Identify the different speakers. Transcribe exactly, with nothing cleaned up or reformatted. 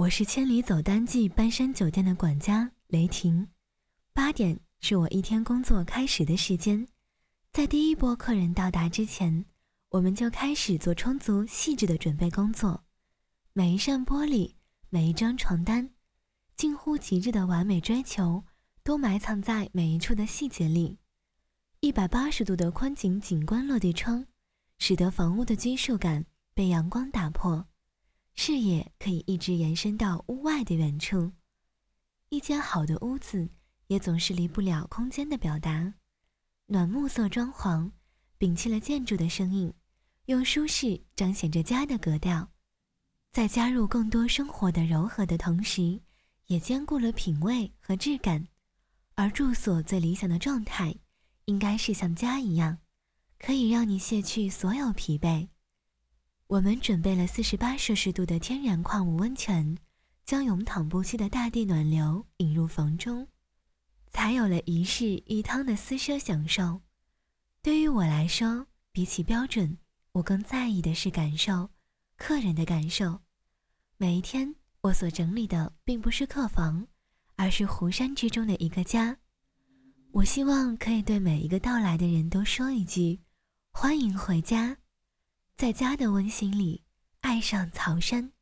Speaker 1: 我是千里走单骑半山酒店的管家雷霆。八点是我一天工作开始的时间，在第一波客人到达之前，我们就开始做充足细致的准备工作。每一扇玻璃，每一张床单，近乎极致的完美追求，都埋藏在每一处的细节里。一百八十度的宽景景观落地窗，使得房屋的拘束感被阳光打破，视野可以一直延伸到屋外的远处。一间好的屋子也总是离不了空间的表达。暖木色装潢，摒弃了建筑的生硬，用舒适彰显着家的格调。在加入更多生活的柔和的同时，也兼顾了品味和质感。而住所最理想的状态，应该是像家一样，可以让你卸去所有疲惫。我们准备了四十八摄氏度的天然矿物温泉，将永淌不息的大地暖流引入房中，才有了一室一汤的私奢享受。对于我来说，比起标准，我更在意的是感受，客人的感受。每一天，我所整理的并不是客房，而是湖山之中的一个家。我希望可以对每一个到来的人都说一句：欢迎回家。在家的温馨里，爱上曹山。